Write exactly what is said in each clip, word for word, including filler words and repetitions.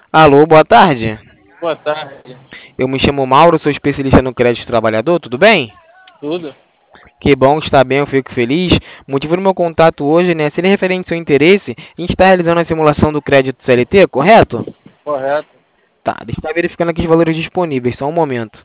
Alô, boa tarde. Boa tarde. Eu me chamo Mauro, sou especialista no crédito trabalhador, tudo bem? Tudo? Que bom, está bem, eu fico feliz. O motivo do meu contato hoje, né, seria referente ao seu interesse, a gente está realizando a simulação do crédito C L T, correto? Correto. Tá, deixa eu estar verificando aqui os valores disponíveis, só um momento.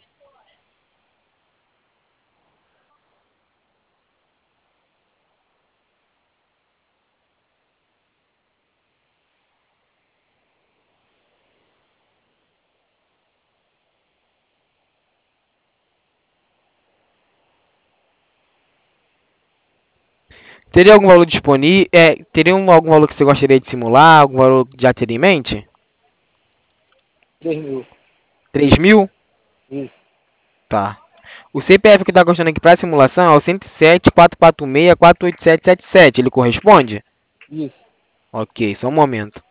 Teria algum valor disponível? É, teria um- algum valor que você gostaria de simular? Algum valor que já teria em mente? Três mil. Três mil? Isso. Tá. O C P F que está constando aqui para a simulação é o cento e sete, quatrocentos e quarenta e seis, quatrocentos e oitenta e sete setenta e sete. Ele corresponde? Isso. Ok, só um momento.